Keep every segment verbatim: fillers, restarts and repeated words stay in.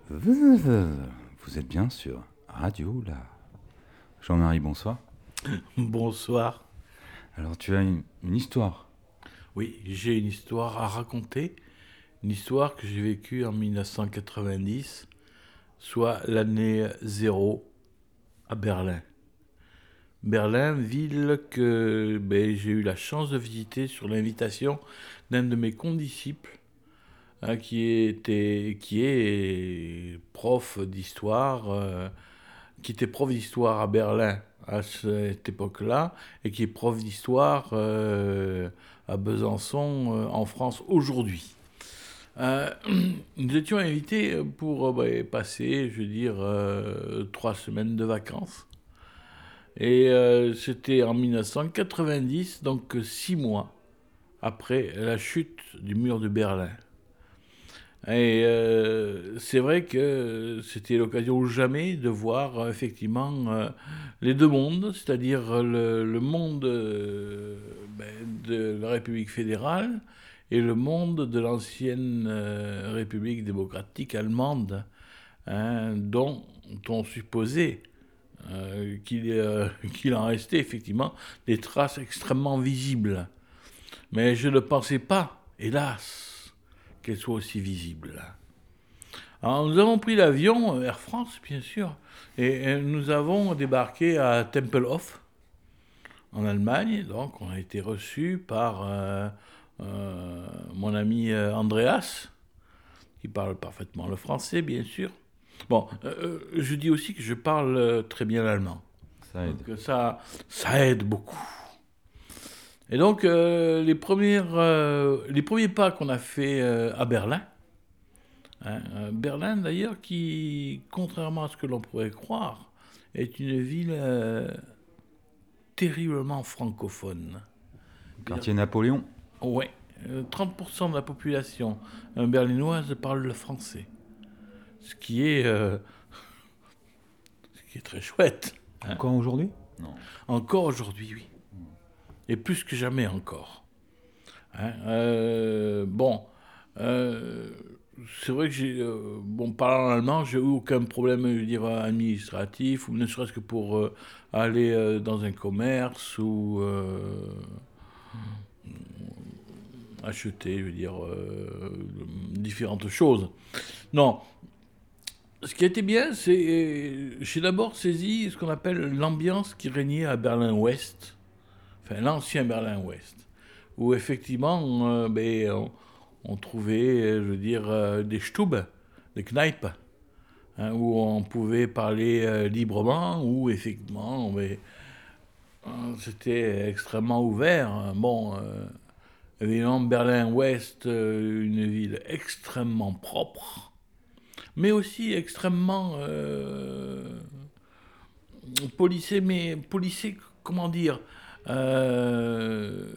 Vous êtes bien sur Radio là. Jean-Marie, bonsoir. Bonsoir. Alors tu as une, une histoire. Oui, j'ai une histoire à raconter. Une histoire que j'ai vécue en mille neuf cent quatre-vingt-dix, soit l'année zéro à Berlin. Berlin, ville que ben, j'ai eu la chance de visiter sur l'invitation d'un de mes condisciples, hein, qui, était, qui est prof d'histoire, euh, qui était prof d'histoire à Berlin à cette époque-là, et qui est prof d'histoire euh, à Besançon, euh, en France, aujourd'hui. Euh, nous étions invités pour euh, bah, passer, je veux dire, euh, trois semaines de vacances. Et euh, c'était en mille neuf cent quatre-vingt-dix, donc six mois après la chute du mur de Berlin. Et euh, c'est vrai que c'était l'occasion ou jamais de voir euh, effectivement euh, les deux mondes, c'est-à-dire le, le monde euh, ben, de la République fédérale et le monde de l'ancienne euh, République démocratique allemande, hein, dont on supposait euh, qu'il, euh, qu'il en restait effectivement des traces extrêmement visibles. Mais je ne pensais pas, hélas, qu'elles soient aussi visibles. Alors, nous avons pris l'avion, Air France, bien sûr, et nous avons débarqué à Tempelhof, en Allemagne. Donc, on a été reçus par euh, euh, mon ami euh, Andreas, qui parle parfaitement le français, bien sûr. Bon, euh, je dis aussi que je parle très bien l'allemand. Ça aide. Donc, ça, ça aide beaucoup. Et donc, euh, les, premières, euh, les premiers pas qu'on a fait euh, à Berlin, Hein, Berlin, d'ailleurs, qui, contrairement à ce que l'on pourrait croire, est une ville euh, terriblement francophone. Quartier Napoléon. Oui, euh, trente pour cent de la population euh, berlinoise parle le français. Ce qui est, euh, ce qui est très chouette. Hein. Encore aujourd'hui? Non. Encore aujourd'hui, oui. Et plus que jamais encore. Hein, euh, bon, euh, c'est vrai que j'ai, euh, bon, parlant allemand, j'ai eu aucun problème, je veux dire, administratif, ou ne serait-ce que pour euh, aller euh, dans un commerce ou euh, acheter, je veux dire, euh, différentes choses. Non. Ce qui était bien, c'est j'ai d'abord saisi ce qu'on appelle l'ambiance qui régnait à Berlin-Ouest, enfin l'ancien Berlin-Ouest, où effectivement, euh, ben, on, on trouvait, je veux dire, euh, des Stubes, des Kneipen, hein, où on pouvait parler euh, librement, où effectivement, ben, euh, c'était extrêmement ouvert. Bon, euh, évidemment, Berlin-Ouest, euh, une ville extrêmement propre, mais aussi extrêmement euh, policée, mais policée, comment dire, euh,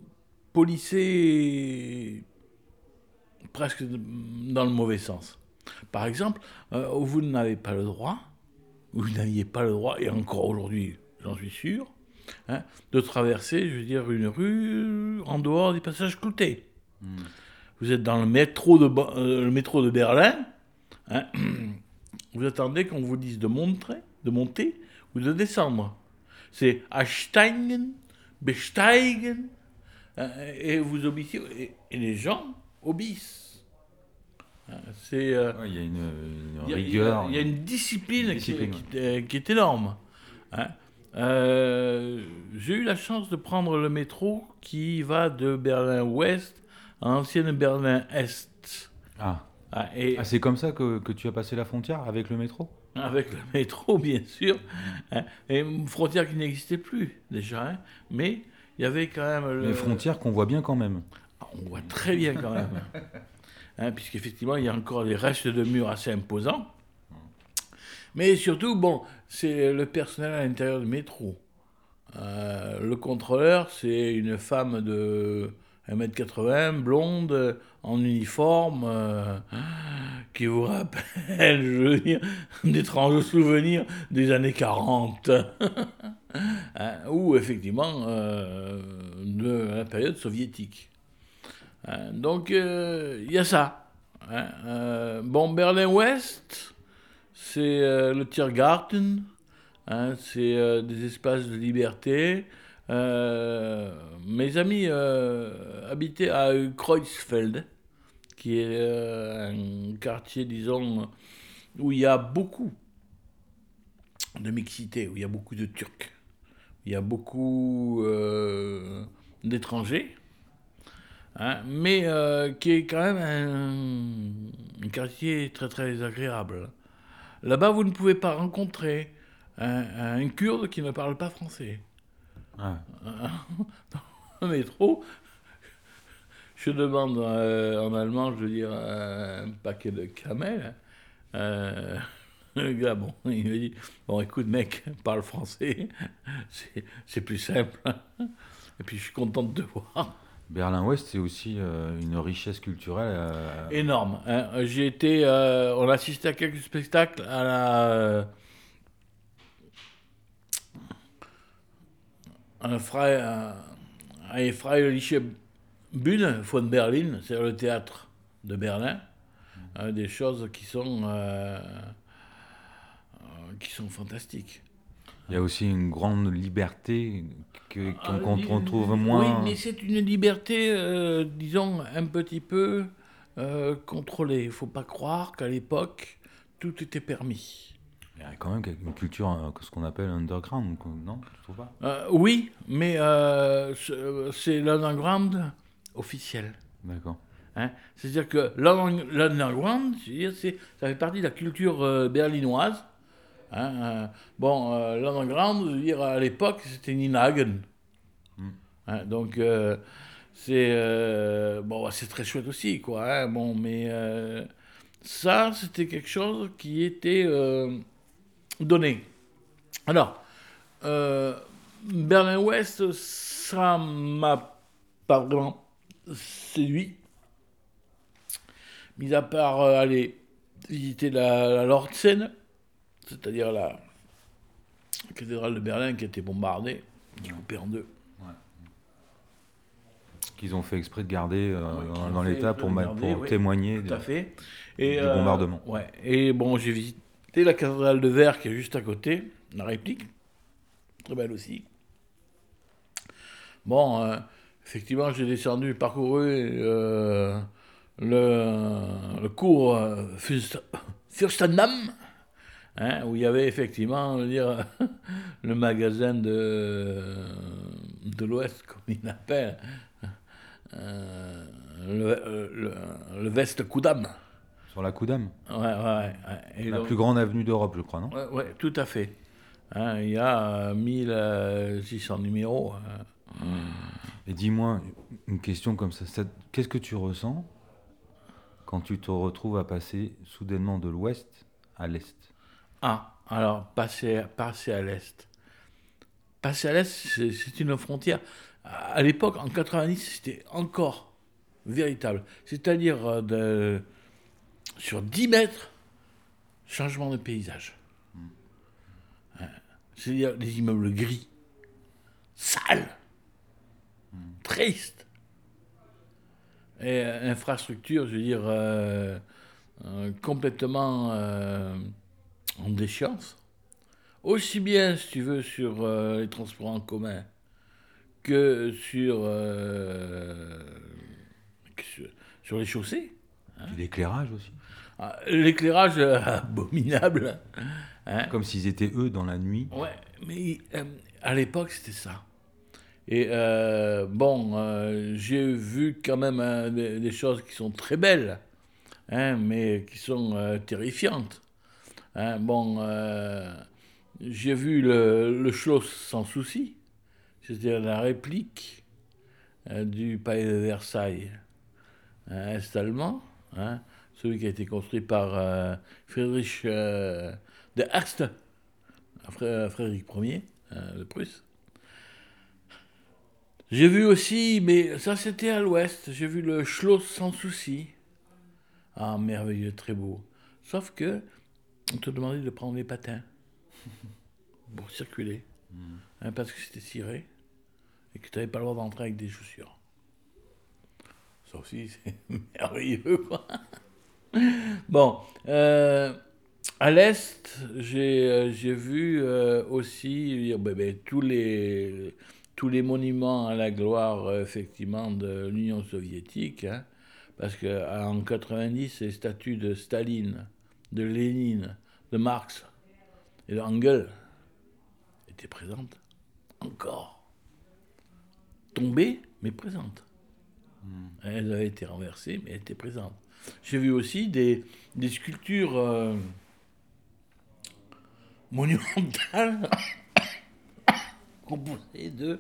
policée presque dans le mauvais sens. Par exemple, euh, vous n'avez pas le droit, vous n'aviez pas le droit, et encore aujourd'hui, j'en suis sûr, hein, de traverser, je veux dire, une rue en dehors des passages cloutés. Mmh. Vous êtes dans le métro de, euh, le métro de Berlin, hein, vous attendez qu'on vous dise de monter, de monter ou de descendre. C'est Aussteigen, besteigen, hein, et vous obéissez, et, et les gens obéissent. C'est, euh, ouais, il y a une, une rigueur. Il y, y, y, a une discipline, une discipline qui, ouais. qui, qui est énorme. Hein. Euh, j'ai eu la chance de prendre le métro qui va de Berlin-Ouest à l'ancienne Berlin-Est. Ah, ah, et ah, c'est comme ça que, que tu as passé la frontière avec le métro? Avec le métro, bien sûr. Hein. Et une frontière qui n'existait plus, déjà. Hein. Mais il y avait quand même... Le... Les frontières qu'on voit bien quand même. Ah, on voit très bien quand même. Hein, puisqu'effectivement, il y a encore des restes de murs assez imposants. Mais surtout, bon, c'est le personnel à l'intérieur du métro. Euh, le contrôleur, c'est une femme de un mètre quatre-vingts, blonde, en uniforme, euh, qui vous rappelle, je veux dire, d'étranges souvenirs des années quarante. Hein, ou effectivement, euh, de la période soviétique. Hein, donc, il euh, y a ça. Hein, euh, bon, Berlin-Ouest, c'est euh, le Tiergarten, hein, c'est euh, des espaces de liberté. Euh, mes amis euh, habitaient à Kreuzfeld, qui est euh, un quartier, disons, où il y a beaucoup de mixité, où il y a beaucoup de Turcs, où il y a beaucoup euh, d'étrangers. Hein, mais euh, qui est quand même un, un quartier très très agréable. Là-bas, vous ne pouvez pas rencontrer un, un Kurde qui ne parle pas français. Ah, Dans le métro, je demande euh, en allemand, je veux dire, euh, un paquet de camels. Euh, le gars, bon, il me dit, bon, écoute, mec, parle français, c'est, c'est plus simple. Et puis, je suis content de te voir. Berlin-Ouest, c'est aussi euh, une richesse culturelle. euh, Énorme. Hein. J'ai été, euh, on a assisté à quelques spectacles à la, euh, à la Freie, à, à la Freiliche Bühne von Berlin, c'est le théâtre de Berlin. Hein, des choses qui sont, euh, euh, qui sont fantastiques. Il y a aussi une grande liberté que- Ah, qu'on qu'on li- retrouve oui, moins. mais c'est une liberté, euh, disons, un petit peu euh, contrôlée. Il ne faut pas croire qu'à l'époque, tout était permis. Il y a quand même une culture, euh, ce qu'on appelle underground, quoi, non? Tu trouves pas? Euh, oui, mais euh, c'est c'est l'underground officiel. D'accord. Hein. C'est-à-dire que l'un- l'underground, je veux dire, c'est- ça fait partie de la culture euh, berlinoise. Hein, euh, bon, euh, l'underground, je veux dire, à l'époque, c'était Nina Hagen. Mm. Hein, donc, euh, c'est euh, bon, c'est très chouette aussi, quoi. Hein, bon, mais euh, ça, c'était quelque chose qui était euh, donné. Alors, euh, Berlin-Ouest, ça m'a pas vraiment séduit. Mis à part euh, aller visiter la, la Lortzen, c'est-à-dire la cathédrale de Berlin qui a été bombardée, qui est coupée en deux. Qu'ils ont fait exprès de garder euh, Ouais, dans, qu'ils dans ont fait l'état exprès pour, de ma- garder, pour oui, témoigner Tout de- à fait. Et, du euh, bombardement. Ouais. Et bon, j'ai visité la cathédrale de Verre qui est juste à côté, la réplique, très belle aussi. Bon, euh, effectivement, j'ai descendu, parcouru euh, le, le cours euh, Fürst- Fürstendamm, hein, où il y avait effectivement, je veux dire, le magasin de, de l'Ouest, comme il l'appelle, euh, le, le, le West Kudam. Sur la Coudam, Ouais, ouais, ouais. Et la donc, plus grande avenue d'Europe, je crois, non? ouais, ouais, tout à fait. Hein, il y a euh, mille six cents numéros. Hein. Et dis-moi, une question comme ça, ça- qu'est-ce que tu ressens quand tu te retrouves à passer soudainement de l'ouest à l'est? Ah, alors, passer, passer à l'Est. Passer à l'Est, c'est, c'est une frontière. À à l'époque, en quatre-vingt-dix, c'était encore véritable. C'est-à-dire, euh, de, sur dix mètres, changement de paysage. Hein. C'est-à-dire des immeubles gris, sales, tristes. Et euh, infrastructure, je veux dire, euh, euh, complètement euh, en déchéance. Aussi bien, si tu veux, sur euh, les transports en commun que sur, euh, que sur, sur les chaussées. Puis l'éclairage aussi. Ah, l'éclairage euh, abominable. Hein. Comme s'ils étaient eux dans la nuit. Ouais, mais euh, à l'époque, c'était ça. Et euh, bon, euh, j'ai vu quand même hein, des, des choses qui sont très belles, hein, mais qui sont euh, terrifiantes. Hein, bon, euh, j'ai vu le, le Schloss sans souci, c'est-à-dire la réplique euh, du palais de Versailles, hein, est-allemand, hein, celui qui a été construit par euh, Friedrich euh, de Herst, Fré- Frédéric Ier euh, de Prusse. J'ai vu aussi, mais ça c'était à l'ouest, j'ai vu le Schloss sans souci. Ah, merveilleux, très beau. Sauf que on te demandait de prendre les patins pour circuler, hein, parce que c'était ciré et que tu n'avais pas le droit d'entrer avec des chaussures. Ça aussi, c'est merveilleux, quoi. Bon, euh, à l'Est, j'ai euh, j'ai vu euh, aussi euh, ben, ben, tous les, tous les monuments à la gloire, euh, effectivement, de l'Union soviétique, hein, parce qu'en quatre-vingt-dix, les statues de Staline, de Lénine, de Marx et de Engels étaient présentes encore. Tombées, mais présentes. Elles avaient été renversées, mais elles étaient présentes. J'ai vu aussi des, des sculptures euh, monumentales composées de,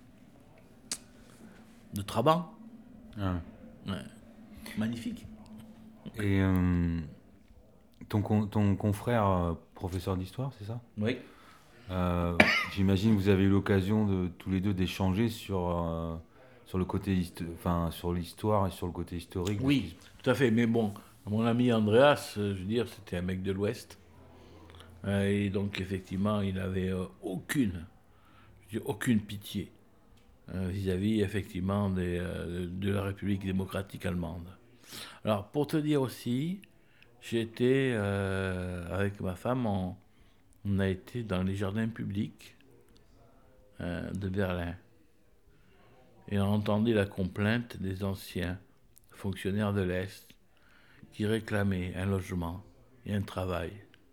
de Trabant. Ah. Ouais. Magnifique. Et euh, ton, con- ton confrère, euh, professeur d'histoire, c'est ça? Oui. Euh, J'imagine que vous avez eu l'occasion de tous les deux d'échanger sur, euh, sur le côté, histo- enfin, sur l'histoire et sur le côté historique de ce qui Oui, se... tout à fait. Mais bon, mon ami Andreas, euh, je veux dire, c'était un mec de l'Ouest. Euh, et donc, effectivement, il avait euh, aucune, je veux dire, aucune pitié euh, vis-à-vis, effectivement, des, euh, de la République démocratique allemande. Alors, pour te dire aussi, j'ai été, euh, avec ma femme, on, on a été dans les jardins publics euh, de Berlin. Et on a entendu la complainte des anciens fonctionnaires de l'Est qui réclamaient un logement et un travail.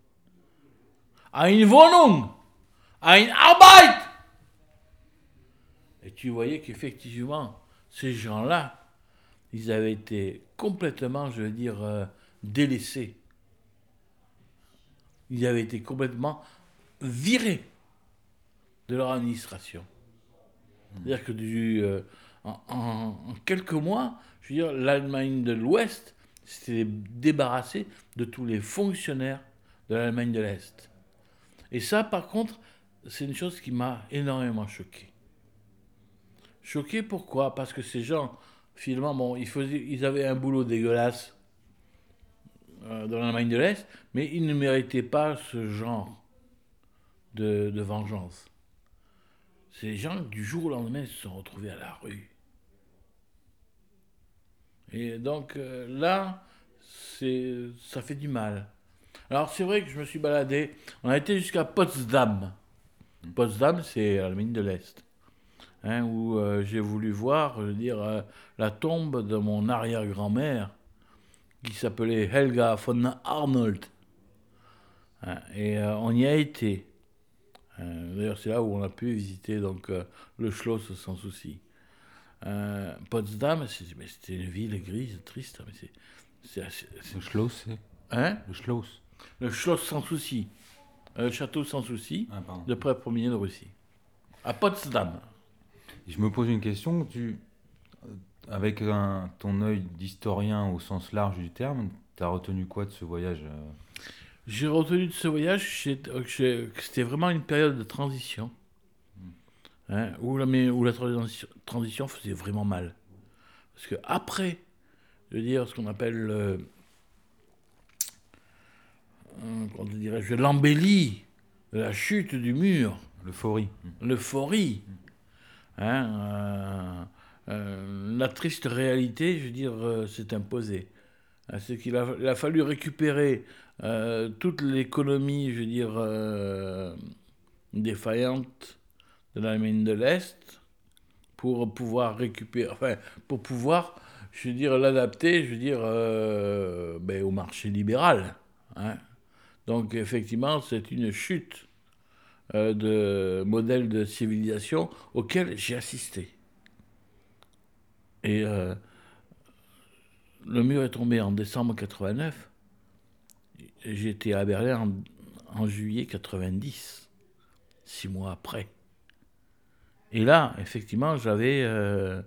Eine Wohnung! Eine Arbeit! Et tu voyais qu'effectivement, ces gens-là, ils avaient été complètement, je veux dire, euh, délaissés. Ils avaient été complètement virés de leur administration. C'est-à-dire que du, euh, en, en- en quelques mois, je veux dire, l'Allemagne de l'Ouest s'était débarrassée de tous les fonctionnaires de l'Allemagne de l'Est. Et ça, par contre, c'est une chose qui m'a énormément choqué. Choqué pourquoi? Parce que ces gens, finalement, bon, ils, faisaient, ils avaient un boulot dégueulasse euh, dans l'Allemagne de l'Est, mais ils ne méritaient pas ce genre de, de vengeance. Ces gens, du jour au lendemain, se sont retrouvés à la rue. Et donc euh, là, c'est, ça fait du mal. Alors c'est vrai que je me suis baladé. On a été jusqu'à Potsdam. Potsdam, c'est à la mine de l'Est, hein, où euh, j'ai voulu voir, je veux dire, euh, la tombe de mon arrière-grand-mère, qui s'appelait Helga von Arnold. Hein, et euh, on y a été. Euh, d'ailleurs, c'est là où on a pu visiter donc euh, le Schloss sans souci. Euh, Potsdam, c'est- mais c'était une ville grise, triste, mais c'est, c'est assez- c'est- Le Schloss, c'est... hein? Le Schloss. Le Schloss sans souci, euh, le château sans souci, Ah, pardon. de près premier de Russie, à Potsdam. Et je me pose une question, tu, avec un, ton œil d'historien au sens large du terme, t'as retenu quoi de ce voyage euh J'ai retenu de ce voyage c'est- euh, que j'ai- que c'était vraiment une période de transition, hein, où, la, mais où la transition, transition faisait vraiment mal. Parce que après, je veux dire, ce qu'on appelle, euh, euh, comment dirais-je, l'embellie, la chute du mur, L'euphorie. l'euphorie, hein, euh, euh, la triste réalité, je veux dire, euh, s'est imposée. Hein, c'est qu'il a, il a fallu récupérer euh, toute l'économie, je veux dire, euh, défaillante de l'Allemagne de l'Est pour pouvoir récupérer, enfin, pour pouvoir, je veux dire, l'adapter, je veux dire, euh, ben, au marché libéral. Hein. Donc, effectivement, c'est une chute euh, de modèle de civilisation auquel j'ai assisté. Et euh, le mur est tombé en décembre quatre-vingt-neuf. J'étais à Berlin en, en juillet quatre-vingt-dix, six mois après. Et là, effectivement, j'avais euh,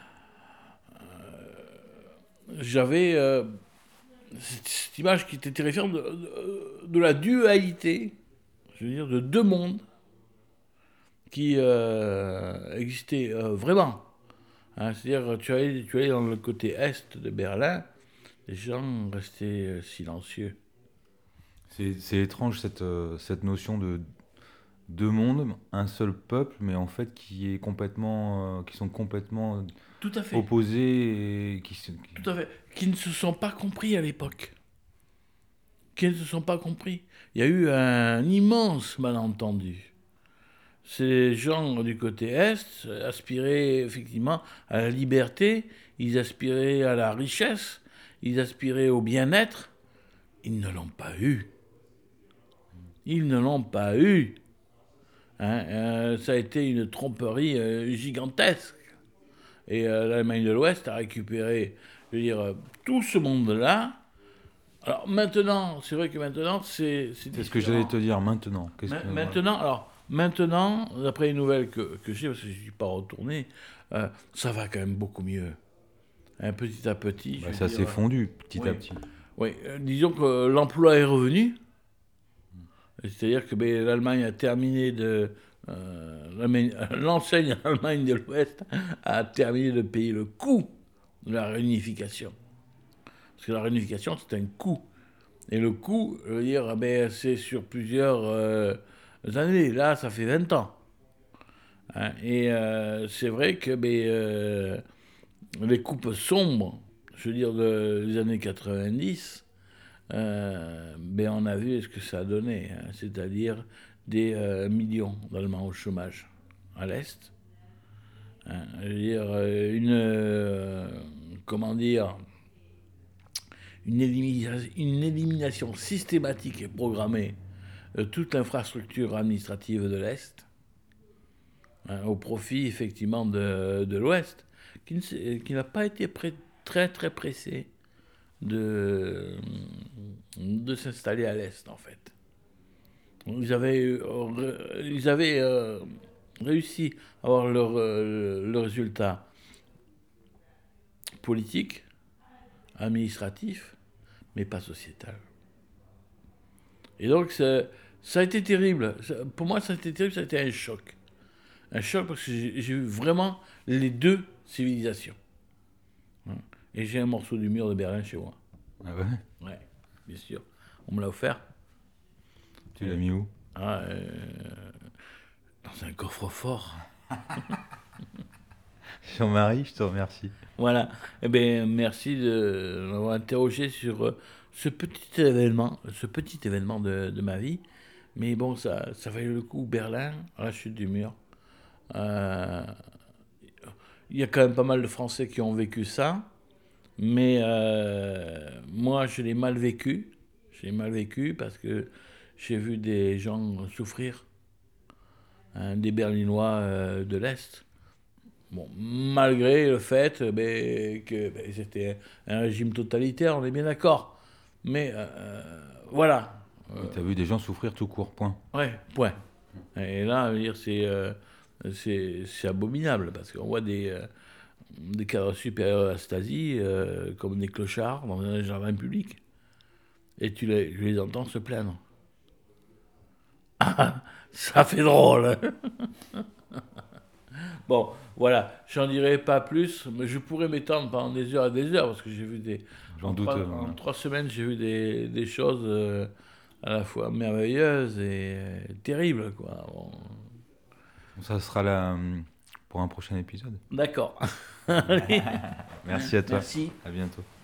j'avais euh, cette, cette image qui était terrifiante de, de- de la dualité, je veux dire, de deux mondes qui euh, existaient euh, vraiment. Hein, c'est-à-dire, tu allais, tu allais dans le côté est de Berlin, les gens restaient euh, silencieux. C'est c'est étrange cette, euh, cette notion de deux mondes, un seul peuple, mais en fait qui est complètement, euh, qui sont complètement Tout à fait, opposés et qui, se- qui- tout à fait. Qui ne se sont pas compris à l'époque. qui ne se sont pas compris. Il y a eu un immense malentendu. Ces gens du côté Est aspiraient effectivement à la liberté, ils aspiraient à la richesse, ils aspiraient au bien-être. Ils ne l'ont pas eu. Ils ne l'ont pas eu. Hein, euh, ça a été une tromperie euh, gigantesque. Et euh, l'Allemagne de l'Ouest a récupéré, je veux dire, euh, tout ce monde-là. Alors maintenant, c'est vrai que maintenant, c'est... C'est, c'est ce que j'allais te dire, maintenant. Qu'est-ce Ma- que... maintenant, alors, maintenant, d'après les nouvelles que, que j'ai, parce que je ne suis pas retourné, euh, ça va quand même beaucoup mieux. Hein, petit à petit. Bah, je veux ça dire, s'est fondu, petit oui. à petit. Oui, euh, disons que euh, l'emploi est revenu. C'est-à-dire que ben, l'Allemagne a terminé de... euh, l'Allemagne- l'enseigne Allemagne de l'Ouest a terminé de payer le coût de la réunification. Parce que la réunification, c'est un coût. Et le coût, je veux dire, ben, c'est sur plusieurs euh, années. Là, ça fait vingt ans. Hein, et euh, c'est vrai que ben, euh, les coupes sombres, je veux dire, de- des années quatre-vingt-dix, euh, ben, on a vu ce que ça a donné. Hein, c'est-à-dire des euh, millions d'Allemands au chômage à l'Est. Hein, je veux dire, euh, une... euh, comment dire une élimination, une élimination systématique et programmée de toute l'infrastructure administrative de l'Est, hein, au profit effectivement de, de l'Ouest, qui, ne s'est- qui n'a pas été prêt- très très pressé de, de s'installer à l'Est en fait. Ils avaient, euh, ils avaient euh, réussi à avoir leur, euh, le résultat politique, administratif, mais pas sociétal. Et donc, ça, ça a été terrible. Ça- pour moi, ça a été terrible, ça a été un choc. Un choc parce que j'ai j'ai vu vraiment les deux civilisations. Hein. Et j'ai un morceau du mur de Berlin chez moi. Ah ouais? Ouais, bien sûr. On me l'a offert. Tu l'as mis où? Ah, euh, dans un coffre-fort. Jean-Marie, je te remercie. Voilà. Eh bien, merci de m'avoir interrogé sur euh, ce petit événement, ce petit événement de, de ma vie. Mais bon, ça, ça valait le coup. Berlin, la chute du mur. Euh, Il y a quand même pas mal de Français qui ont vécu ça. Mais euh, moi, je l'ai mal vécu. Je l'ai mal vécu parce que j'ai vu des gens souffrir, hein, des Berlinois euh, de l'Est. Bon, malgré le fait euh, ben, que ben, c'était un régime totalitaire, on est bien d'accord. Mais euh, voilà. Et t'as vu des gens souffrir tout court, point. Ouais, point. Et là, je veux dire, c'est euh, c'est c'est abominable parce qu'on voit des, euh, des cadres supérieurs à la Stasi euh, comme des clochards dans un jardin public. Et tu les, je les entends se plaindre. Ça fait drôle. Bon, voilà, j'en dirai pas plus, mais je pourrais m'étendre pendant des heures et des heures, parce que j'ai vu des... J'en En doute. trois, euh, en trois semaines, j'ai vu des, des choses euh, à la fois merveilleuses et euh, terribles, quoi. Bon. Ça sera là hum, pour un prochain épisode. D'accord. Merci à toi. Merci. À bientôt.